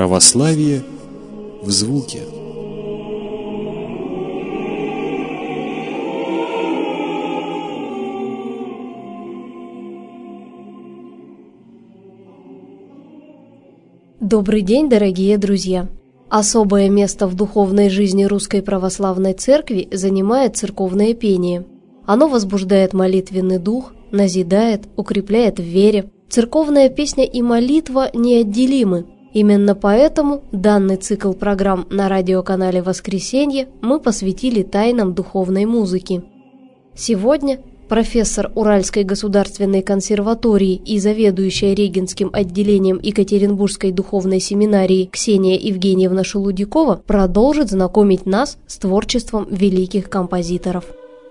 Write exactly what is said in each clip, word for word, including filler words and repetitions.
Православие в звуке. Добрый день, дорогие друзья! Особое место в духовной жизни Русской Православной Церкви занимает церковное пение. Оно возбуждает молитвенный дух, назидает, укрепляет в вере. Церковная песня и молитва неотделимы. Именно поэтому данный цикл программ на радиоканале «Воскресенье» мы посвятили тайнам духовной музыки. Сегодня профессор Уральской государственной консерватории и заведующая Регенским отделением Екатеринбургской духовной семинарии Ксения Евгеньевна Шелудякова продолжит знакомить нас с творчеством великих композиторов.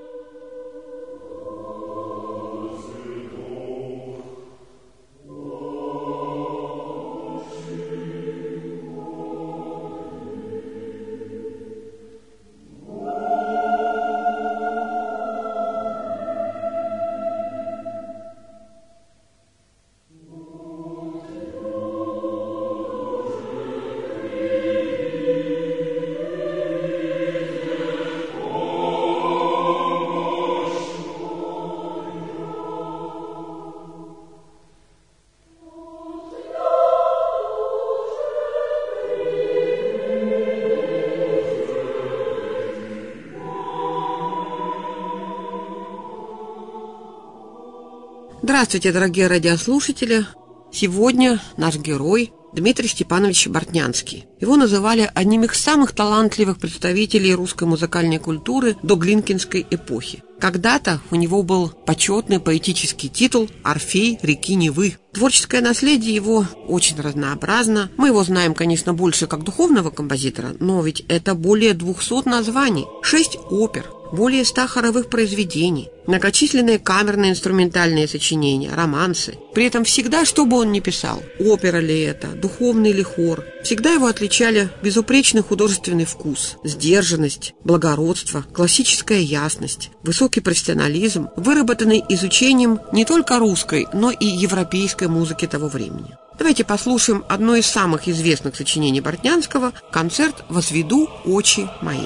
Здравствуйте, дорогие радиослушатели! Сегодня наш герой Дмитрий Степанович Бортнянский. Его называли одним из самых талантливых представителей русской музыкальной культуры до Глинкинской эпохи. Когда-то у него был почетный поэтический титул «Орфей реки Невы». Творческое наследие его очень разнообразно. Мы его знаем, конечно, больше как духовного композитора, но ведь это более двухсот названий, шесть опер, более ста хоровых произведений, многочисленные камерные инструментальные сочинения, романсы. При этом всегда, что бы он ни писал, опера ли это, духовный ли хор, всегда его отличали безупречный художественный вкус, сдержанность, благородство, классическая ясность, высокий профессионализм, выработанный изучением не только русской, но и европейской музыки того времени. Давайте послушаем одно из самых известных сочинений Бортнянского – концерт «Возведу очи мои».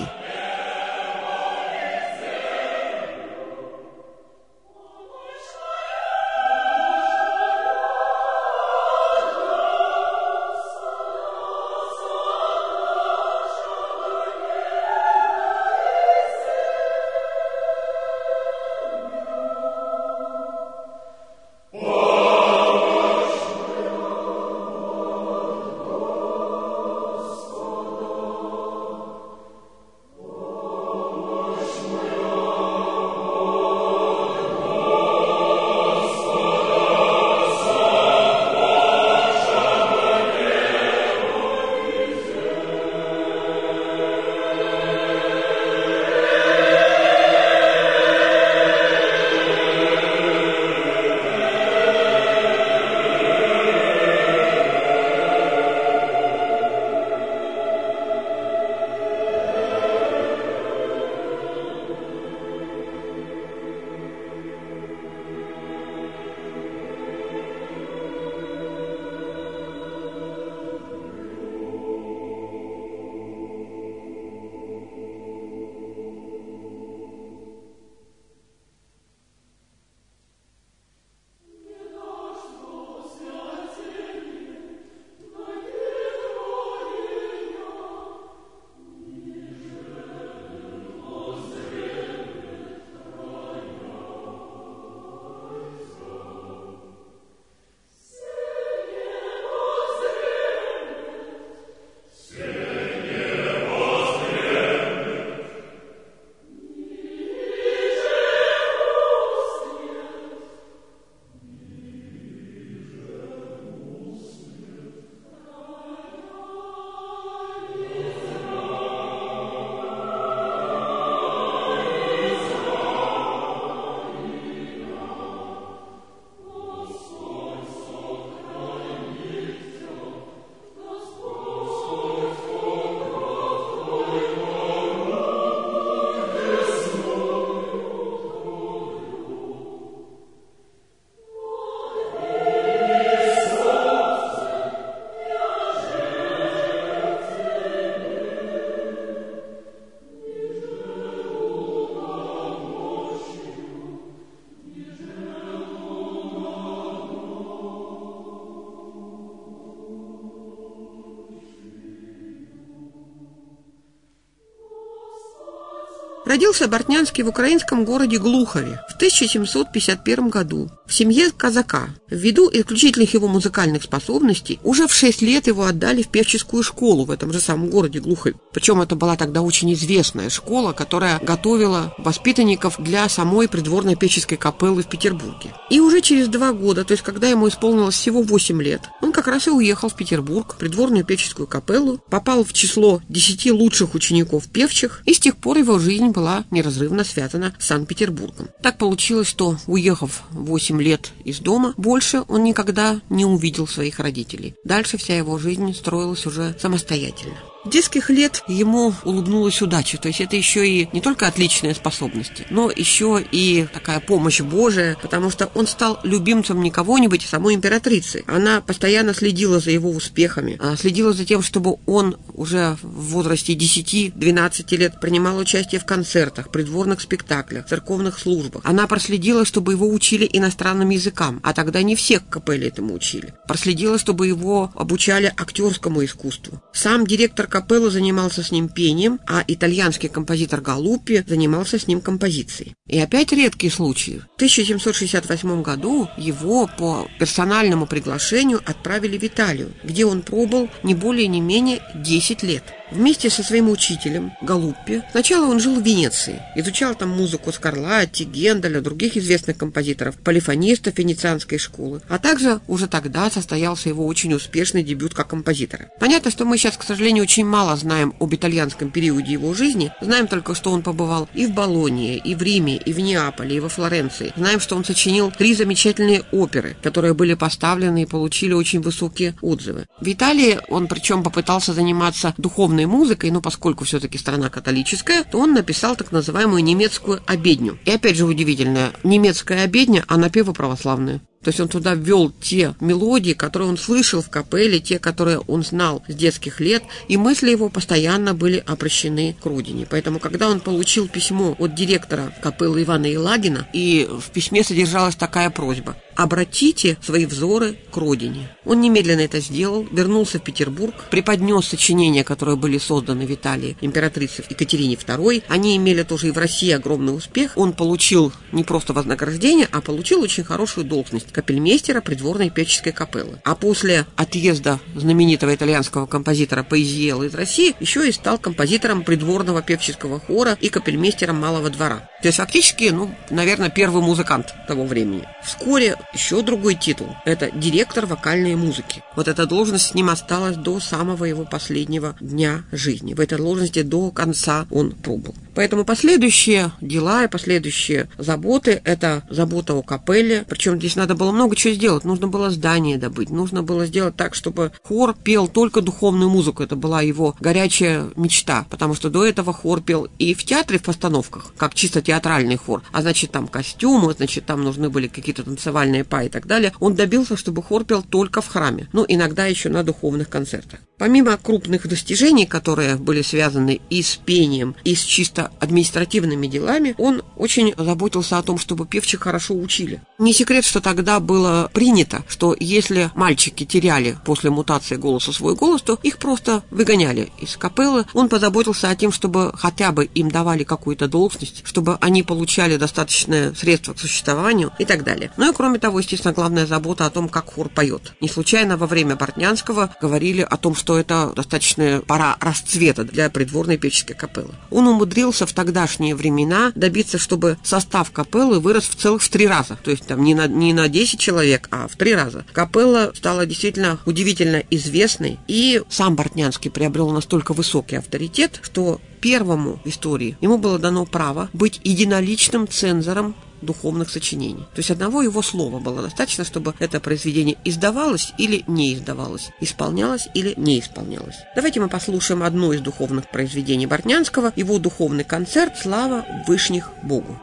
Родился Бортнянский в украинском городе Глухове в тысяча семьсот пятьдесят первом году в семье казака. Ввиду исключительных его музыкальных способностей уже в шесть лет его отдали в певческую школу в этом же самом городе Глухове. Причем это была тогда очень известная школа, которая готовила воспитанников для самой придворной певческой капеллы в Петербурге. И уже через два года, то есть когда ему исполнилось всего восемь лет, он как раз и уехал в Петербург, в придворную певческую капеллу, попал в число десяти лучших учеников певчих, и с тех пор его жизнь была неразрывно связана с Санкт-Петербургом. Так получилось, что, уехав восемь лет из дома, больше он никогда не увидел своих родителей. Дальше вся его жизнь строилась уже самостоятельно. С детских лет ему улыбнулась удача, то есть это еще и не только отличные способности, но еще и такая помощь Божия, потому что он стал любимцем не кого-нибудь, а самой императрицы. Она постоянно следила за его успехами, следила за тем, чтобы он уже в возрасте десяти-двенадцати лет принимал участие в концертах, придворных спектаклях, церковных службах. Она проследила, чтобы его учили иностранным языкам, а тогда не все в капелле этому учили. Проследила, чтобы его обучали актерскому искусству. Сам директор капеллы занимался с ним пением, а итальянский композитор Галуппи занимался с ним композицией. И опять редкий случай. В тысяча семьсот шестьдесят восьмом году его по персональному приглашению отправили в Италию, где он пробыл не более не менее десять лет. Вместе со своим учителем Галуппи сначала он жил в Венеции, изучал там музыку Скарлатти, Генделя, других известных композиторов, полифонистов венецианской школы, а также уже тогда состоялся его очень успешный дебют как композитора. Понятно, что мы сейчас, к сожалению, очень мало знаем об итальянском периоде его жизни, знаем только, что он побывал и в Болонье, и в Риме, и в Неаполе, и во Флоренции. Знаем, что он сочинил три замечательные оперы, которые были поставлены и получили очень высокие отзывы. В Италии он причем попытался заниматься духовной музыкой, но поскольку все-таки страна католическая, то он написал так называемую немецкую обедню. И опять же удивительно, немецкая обедня, а напевы православные. То есть он туда ввел те мелодии, которые он слышал в капелле, те, которые он знал с детских лет, и мысли его постоянно были обращены к родине. Поэтому, когда он получил письмо от директора капеллы Ивана Елагина, и в письме содержалась такая просьба: обратите свои взоры к родине. Он немедленно это сделал, вернулся в Петербург, преподнес сочинения, которые были созданы в Италии императрице Екатерине второй. Они имели тоже и в России огромный успех. Он получил не просто вознаграждение, а получил очень хорошую должность капельмейстера придворной певческой капеллы. А после отъезда знаменитого итальянского композитора Паизиелло из России еще и стал композитором придворного певческого хора и капельмейстером малого двора. То есть фактически, ну, наверное, первый музыкант того времени. Вскоре еще другой титул – это директор вокальной музыки. Вот эта должность с ним осталась до самого его последнего дня жизни. В этой должности до конца он пробыл. Поэтому последующие дела и последующие заботы – это забота о капелле. Причем здесь надо было много чего сделать. Нужно было здание добыть, нужно было сделать так, чтобы хор пел только духовную музыку. Это была его горячая мечта, потому что до этого хор пел и в театре в постановках, как чисто театральный хор. А значит, там костюмы, значит, там нужны были какие-то танцевальные па и так далее. Он добился, чтобы хор пел только в храме. Ну, иногда еще на духовных концертах. Помимо крупных достижений, которые были связаны и с пением, и с чисто административными делами, он очень заботился о том, чтобы певчих хорошо учили. Не секрет, что тогда было принято, что если мальчики теряли после мутации голоса свой голос, то их просто выгоняли из капеллы. Он позаботился о том, чтобы хотя бы им давали какую-то должность, чтобы они получали достаточное средство к существованию и так далее. Ну и кроме того, естественно, главная забота о том, как хор поет. Не случайно во время Бортнянского говорили о том, что это достаточная пора расцвета для придворной певческой капеллы. Он умудрился в тогдашние времена добиться, чтобы состав капеллы вырос в целых в три раза. То есть там не на, не на десять человек, а в три раза. Капелла стала действительно удивительно известной, и сам Бортнянский приобрел настолько высокий авторитет, что первому в истории ему было дано право быть единоличным цензором духовных сочинений. То есть одного его слова было достаточно, чтобы это произведение издавалось или не издавалось, исполнялось или не исполнялось. Давайте мы послушаем одно из духовных произведений Бортнянского, его духовный концерт «Слава Вышних Богу».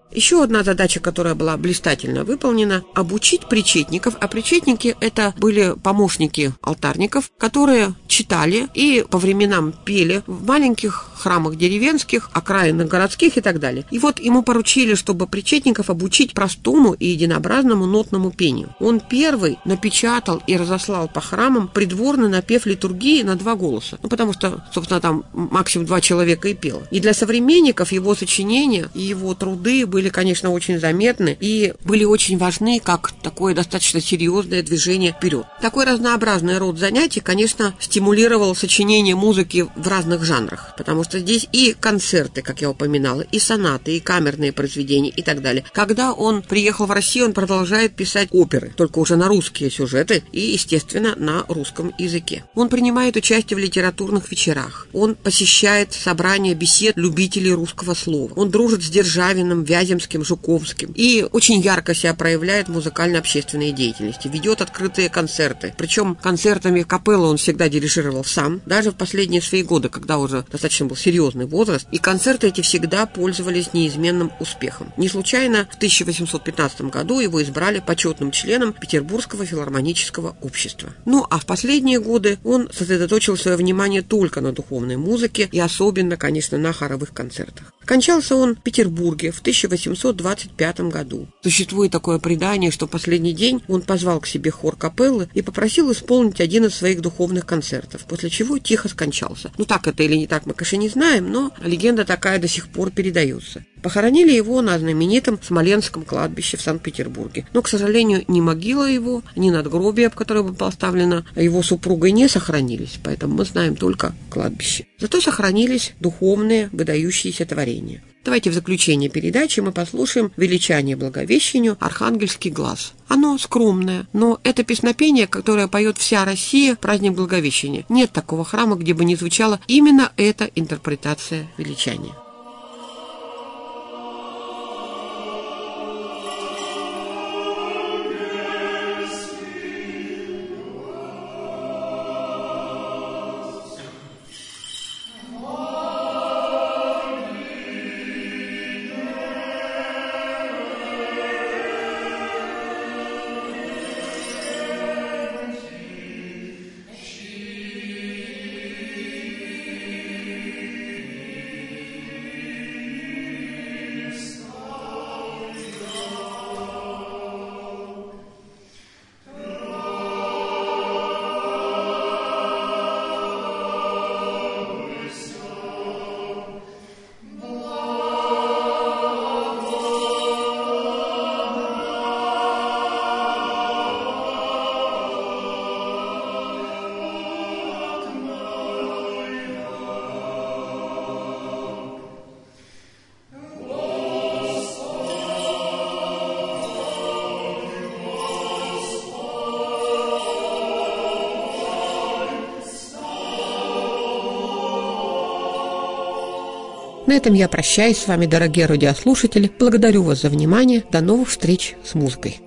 Еще одна задача, которая была блистательно выполнена – обучить причетников. А причетники – это были помощники алтарников, которые читали и по временам пели в маленьких храмах деревенских, окраинных городских и так далее. И вот ему поручили, чтобы причетников обучить простому и единообразному нотному пению. Он первый напечатал и разослал по храмам придворный напев литургии на два голоса. Ну, потому что, собственно, там максимум два человека и пело. И для современников его сочинения и его труды были, конечно, очень заметны и были очень важны как такое достаточно серьезное движение вперед. Такой разнообразный род занятий, конечно, стимулировал сочинение музыки в разных жанрах, потому что здесь и концерты, как я упоминала, и сонаты, и камерные произведения и так далее. Когда он приехал в Россию, он продолжает писать оперы, только уже на русские сюжеты и, естественно, на русском языке. Он принимает участие в литературных вечерах, он посещает собрания бесед любителей русского слова, он дружит с Державиным, Вяземским, Жуковским и очень ярко себя проявляет в музыкально-общественной деятельности, ведет открытые концерты. Причем концертами капеллы он всегда дирижировал сам, даже в последние свои годы, когда уже достаточно был серьезный возраст, и концерты эти всегда пользовались неизменным успехом. Не случайно в тысяча восемьсот пятнадцатом году его избрали почетным членом Петербургского филармонического общества. Ну а в последние годы он сосредоточил свое внимание только на духовной музыке и особенно, конечно, на хоровых концертах. Скончался он в Петербурге в тысяча восемьсот двадцать пятом году. Существует такое предание, что в последний день он позвал к себе хор капеллы и попросил исполнить один из своих духовных концертов, после чего тихо скончался. Ну так это или не так, мы, конечно, не знаем, но легенда такая до сих пор передается. Похоронили его на знаменитом Смоленском кладбище в Санкт-Петербурге. Но, к сожалению, ни могила его, ни надгробие, об которое было поставлено его супругой, не сохранились, поэтому мы знаем только кладбище. Зато сохранились духовные, выдающиеся творения. Давайте в заключение передачи мы послушаем величание Благовещению «Архангельский глаз». Оно скромное, но это песнопение, которое поет вся Россия в праздник Благовещения. Нет такого храма, где бы не звучала именно эта интерпретация величания. На этом я прощаюсь с вами, дорогие радиослушатели. Благодарю вас за внимание. До новых встреч с музыкой.